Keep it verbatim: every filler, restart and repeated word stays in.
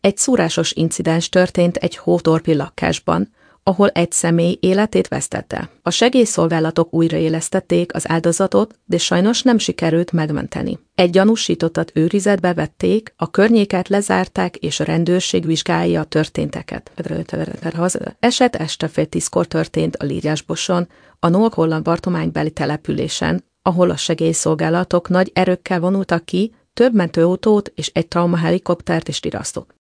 Egy szúrásos incidens történt egy hótorpi lakásban, ahol egy személy életét vesztette. A segélyszolgálatok újraélesztették az áldozatot, de sajnos nem sikerült megmenteni. Egy gyanúsítottat őrizetbe vették, a környéket lezárták, és a rendőrség vizsgálja a történteket. Az eset este fél tízkor történt a Lírjásboson, a Nólk-Holland Bartománybeli településen, ahol a segélyszolgálatok nagy erőkkel vonultak ki, több mentőautót és egy traumahelikoptert is irasztott.